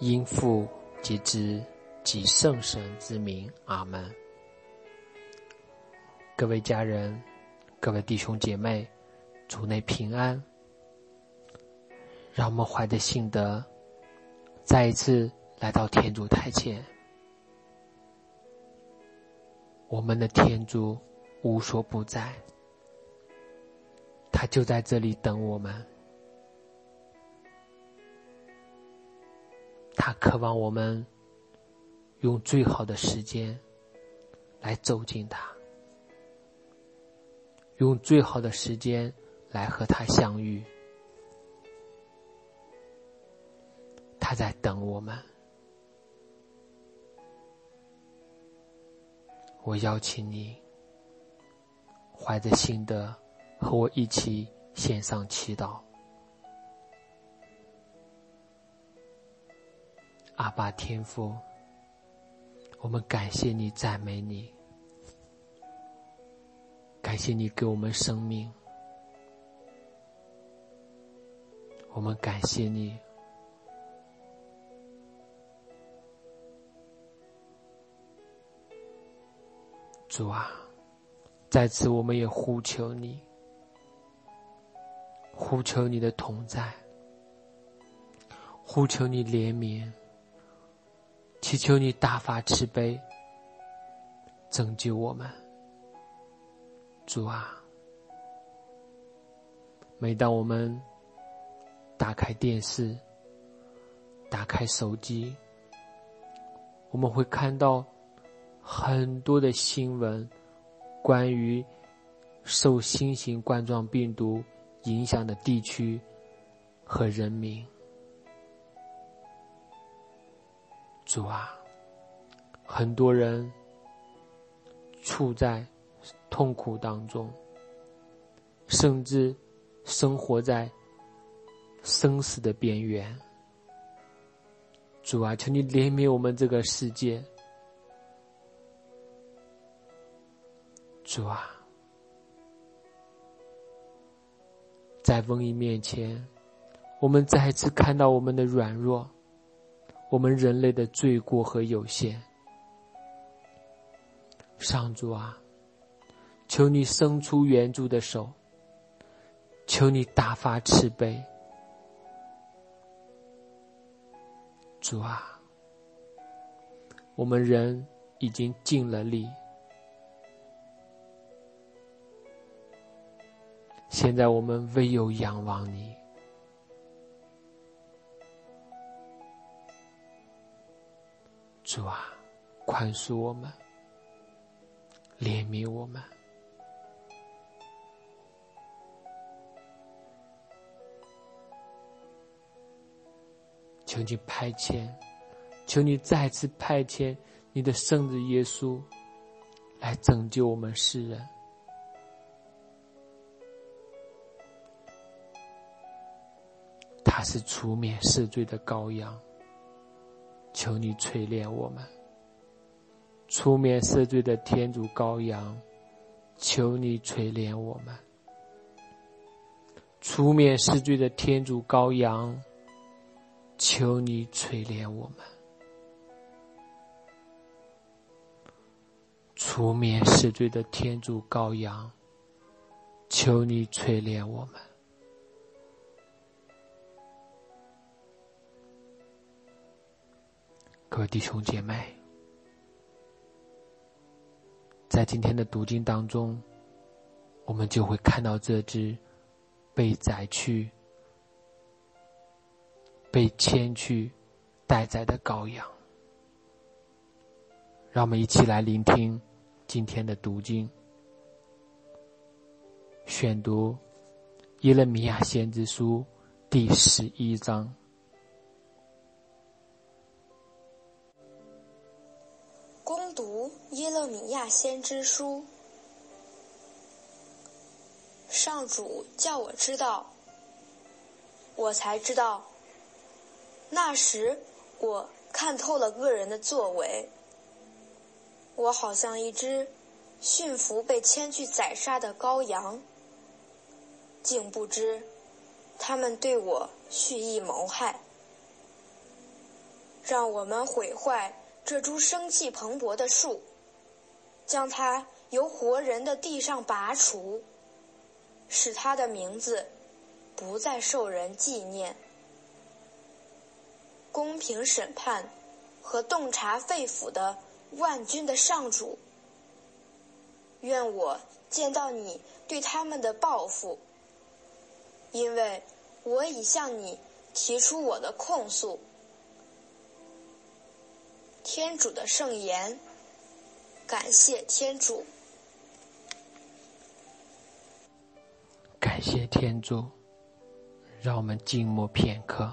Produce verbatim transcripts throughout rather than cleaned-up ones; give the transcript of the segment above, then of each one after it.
因父及子及圣神之名，阿们。各位家人，各位弟兄姐妹，主内平安。让我们怀着信德，再一次来到天主台前。我们的天主无所不在，他就在这里等我们。他渴望我们用最好的时间来走近他，用最好的时间来和他相遇。他在等我们。我邀请你怀着信德和我一起献上祈祷。阿爸天父，我们感谢你，赞美你，感谢你给我们生命，我们感谢你。主啊，在此我们也呼求你，呼求你的同在，呼求你怜悯，祈求你大发慈悲，拯救我们。主啊，每当我们打开电视，打开手机，我们会看到很多的新闻，关于受新型冠状病毒影响的地区和人民。主啊，很多人处在痛苦当中，甚至生活在生死的边缘。主啊，求你怜悯我们这个世界。主啊，在瘟疫面前，我们再一次看到我们的软弱，我们人类的罪过和有限。上主啊，求你伸出援助的手，求你大发慈悲。主啊，我们人已经尽了力，现在我们唯有仰望你。主啊，宽恕我们，怜悯我们。求你派遣，求你再次派遣你的圣子耶稣来拯救我们世人。他是除免世罪的羔羊，求你垂怜我们。除免世罪的天主羔羊，求你垂怜我们。除免世罪的天主羔羊，求你垂怜我们。除免世罪的天主羔羊，求你垂怜我们。各位弟兄姐妹，在今天的读经当中，我们就会看到这只被宰去、被牵去待宰的羔羊。让我们一起来聆听今天的读经，选读耶肋米亚先知书第十一章。 攻读耶肋米亚先知书。上主叫我知道，我才知道，那时我看透了恶人的作为。我好像一只驯服被牵去宰杀的羔羊，竟不知他们对我蓄意谋害。 让我们毁坏这株生气蓬勃的树，将它由活人的地上拔除，使它的名字不再受人纪念。公平审判和洞察肺腑的万军的上主，愿我见到你对他们的报复，因为我已向你提出我的控诉。天主的圣言，感谢天主。 感谢天主，让我们静默片刻。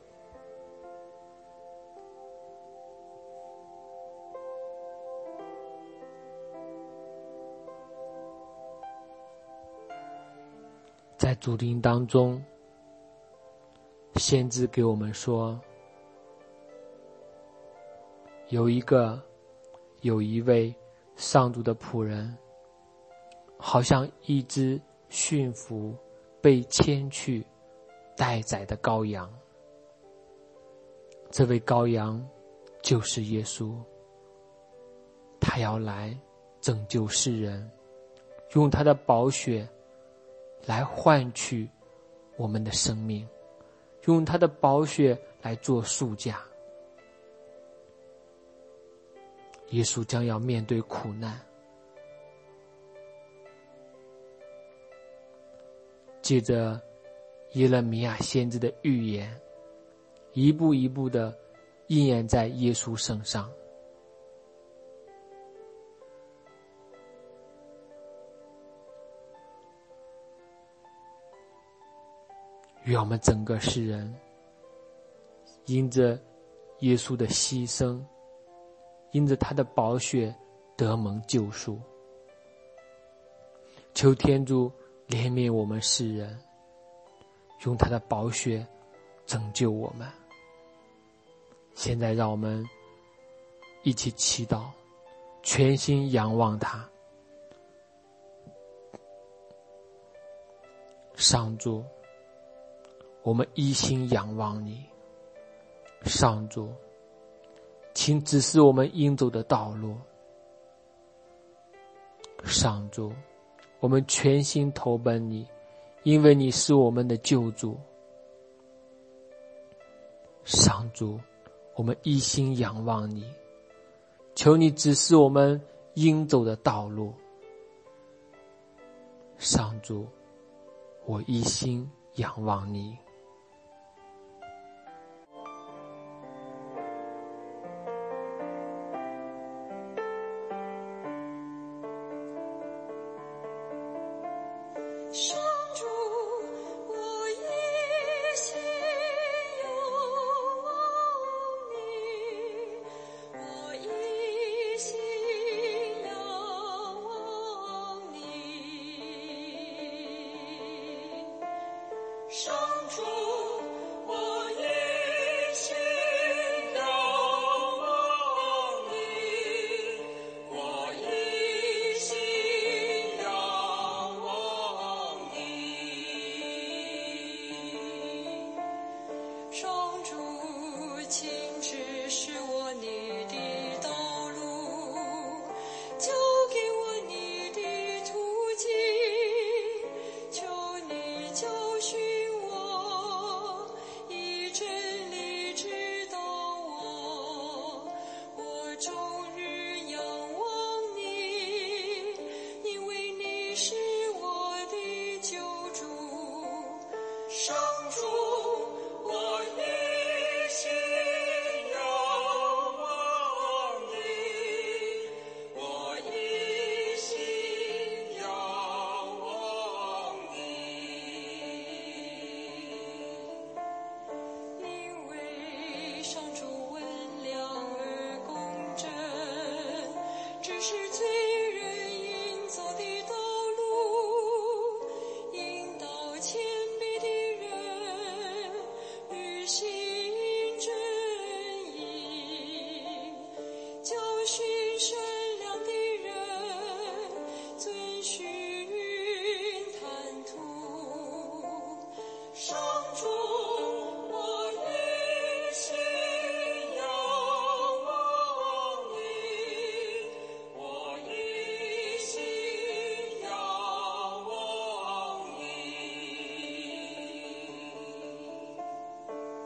在主灵当中，先知给我们说，有一个有一位上主的仆人，好像一只驯服被牵去待宰的羔羊。这位羔羊就是耶稣，他要来拯救世人，用他的宝血来换取我们的生命，用他的宝血来做赎价。耶稣将要面对苦难，借着耶勒米亚先知的预言，一步一步地应验在耶稣身上。愿我们整个世人因着耶稣的牺牲，因着他的宝血得蒙救赎。求天主怜悯我们世人，用他的宝血拯救我们。现在让我们一起祈祷，全心仰望他。上主，我们一心仰望你。上主，请指示我们应走的道路。上主，我们全心投奔你，因为你是我们的救主。上主，我们一心仰望你，求你指示我们应走的道路。上主，我一心仰望你。 上主，我一心仰望你，我一心仰望你。上主，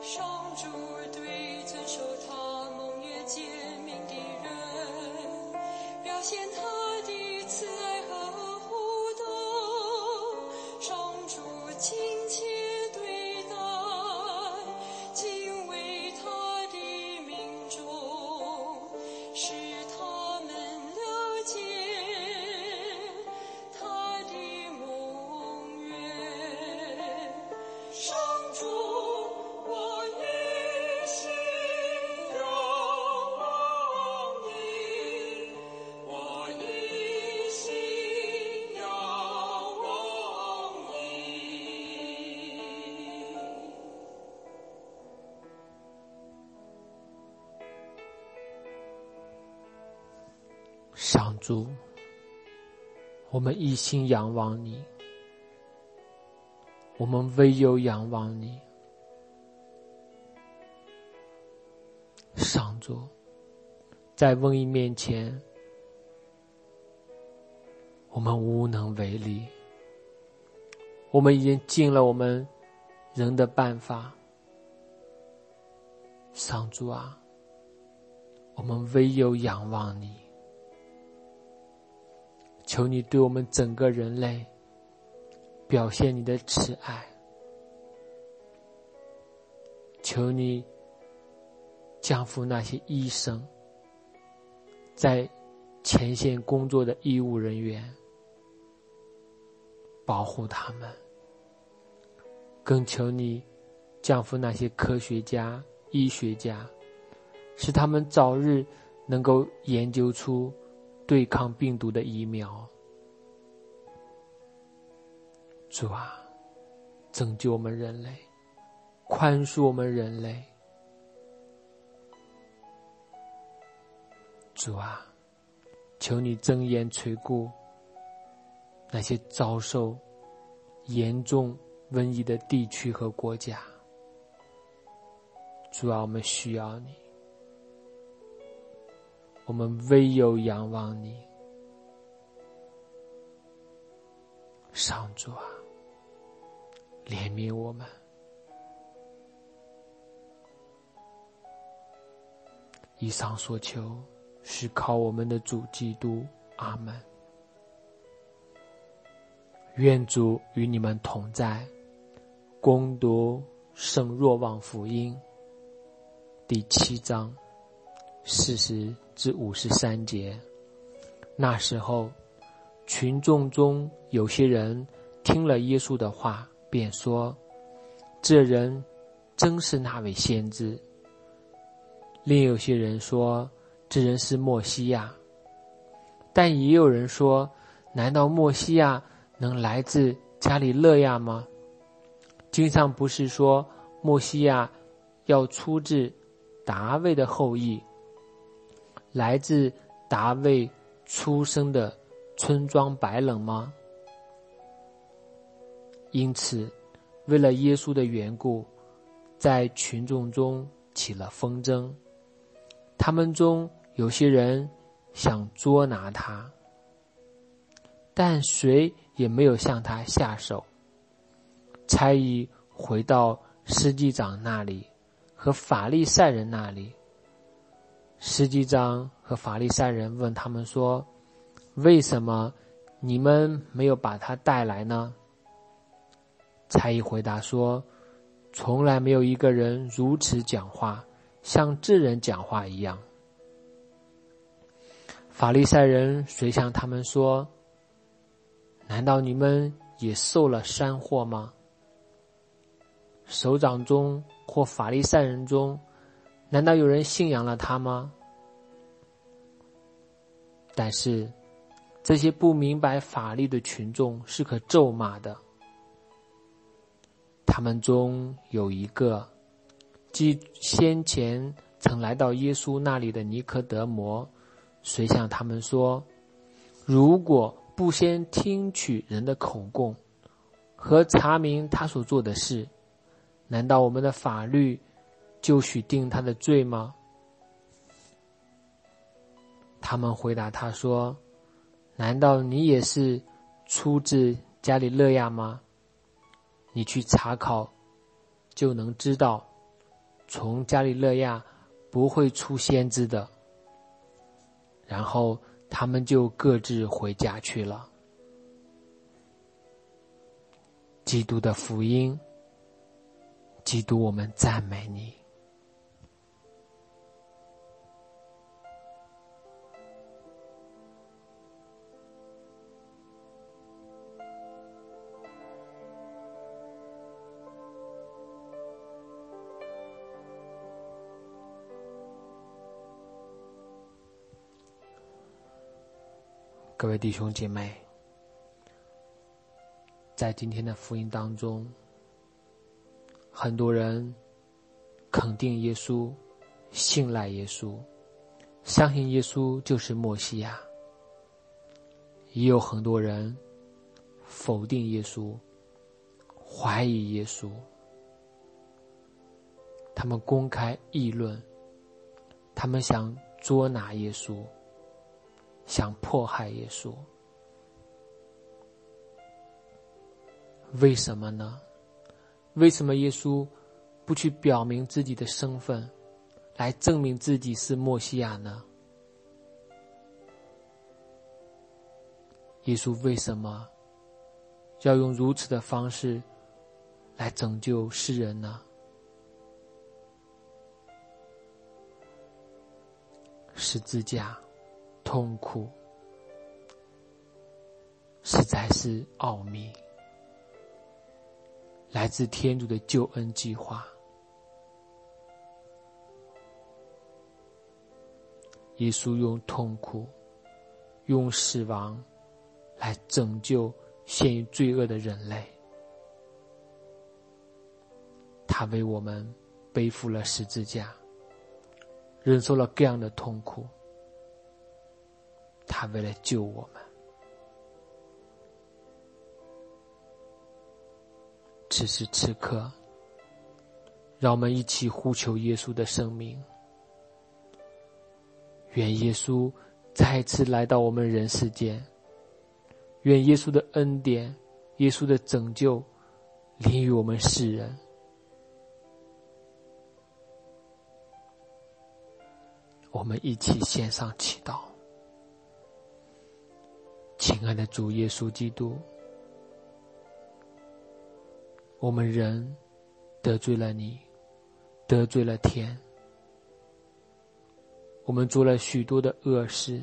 上主对遵守他盟约诫命的人，表现他的慈爱和互动。上主亲切对待敬畏他的民众，使他们了解他的盟约。上主，我一心仰望你，我一心仰望你。 上主，我们一心仰望你，我们唯有仰望你。上主，在瘟疫面前，我们无能为力，我们已经尽了我们人的办法。上主啊，我们唯有仰望你，求你对我们整个人类表现你的慈爱，求你降服那些医生，在前线工作的医务人员，保护他们，更求你降服那些科学家、医学家，使他们早日能够研究出对抗病毒的疫苗。主啊，拯救我们人类，宽恕我们人类。主啊，求你睁眼垂顾那些遭受严重瘟疫的地区和国家。主啊，我们需要你，我们唯有仰望你。上主啊，怜悯我们。以上所求是靠我们的主基督。阿们。愿主与你们同在。恭读圣若望福音第七章四十至五十三节。那时候，群众中有些人听了耶稣的话，便说：“这人真是那位先知。”另有些人说：“这人是默西亚。”但也有人说：“难道默西亚能来自加里肋亚吗？经上不是说默西亚要出自达味的后裔，来自达味出生的村庄白冷吗？”因此，为了耶稣的缘故，在群众中起了纷争。他们中有些人想捉拿他，但谁也没有向他下手。差役回到司祭长那里和法利赛人那里，司祭长和法利赛人问他们说：“为什么你们没有把他带来呢？”差役回答说：“从来没有一个人如此讲话，像这人讲话一样。”法利赛人遂向他们说：“难道你们也受了山祸吗？首长中或法利赛人中，难道有人信仰了他吗？”但是这些不明白法律的群众是可咒骂的。他们中有一个，即先前曾来到耶稣那里的尼科德摩，遂向他们说：“如果不先听取人的口供和查明他所做的事，难道我们的法律就许定他的罪吗？”他们回答他说：“难道你也是出自加里肋亚吗？你去查考，就能知道， 从加利肋亚不会出先知的。然后他们就各自回家去了。基督的福音，基督，我们赞美你。各位弟兄姐妹，在今天的福音当中，很多人肯定耶稣，信赖耶稣，相信耶稣就是默西亚。也有很多人否定耶稣，怀疑耶稣，他们公开议论，他们想捉拿耶稣，想迫害耶稣。为什么呢？为什么耶稣不去表明自己的身份，来证明自己是默西亚呢？耶稣为什么要用如此的方式来拯救世人呢？十字架痛苦实在是奥秘，来自天主的救恩计划。耶稣用痛苦，用死亡来拯救陷于罪恶的人类。他为我们背负了十字架，忍受了各样的痛苦。他为了救我们，此时此刻，让我们一起呼求耶稣的生命。愿耶稣再次来到我们人世间，愿耶稣的恩典，耶稣的拯救临于我们世人。我们一起献上祈祷。亲爱的主耶稣基督，我们人得罪了你，得罪了天，我们做了许多的恶事。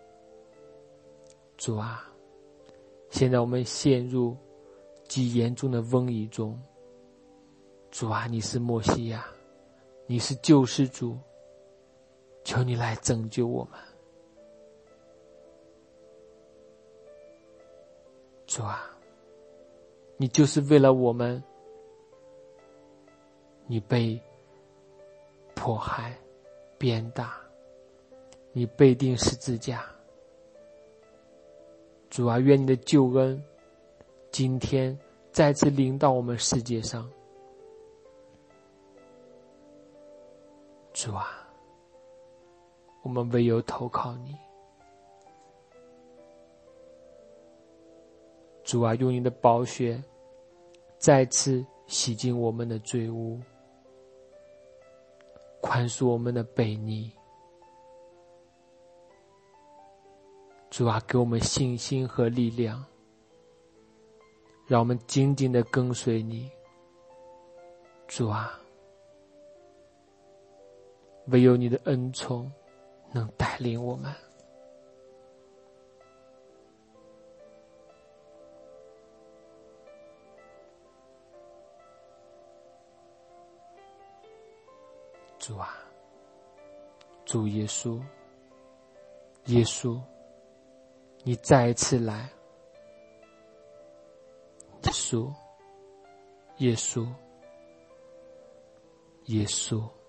主啊，现在我们陷入极严重的瘟疫中。主啊，你是默西亚，你是救世主，求你来拯救我们。主啊，你就是为了我们，你被迫害、鞭打，你被钉十字架。主啊，愿你的救恩今天再次临到我们世界上。主啊，我们唯有投靠你。主啊，用你的宝血再次洗净我们的罪污，宽恕我们的悖逆。主啊，给我们信心和力量，让我们紧紧地跟随你。主啊，唯有你的恩宠能带领我们。主啊，主耶稣，耶稣，你再一次来。耶稣，耶稣，耶稣。